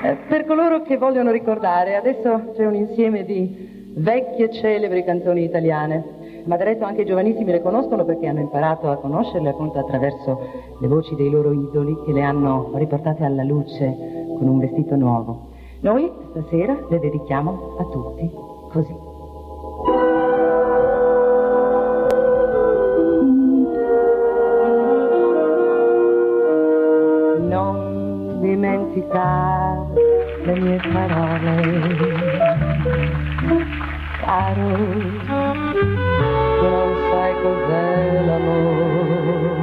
Per coloro che vogliono ricordare, adesso c'è un insieme di vecchie celebri canzoni italiane, ma del resto anche i giovanissimi le conoscono perché hanno imparato a conoscerle appunto attraverso le voci dei loro idoli che le hanno riportate alla luce con un vestito nuovo. Noi stasera le dedichiamo a tutti così. Non dimenticare le mie parole, caro, tu non sai cos'è l'amore.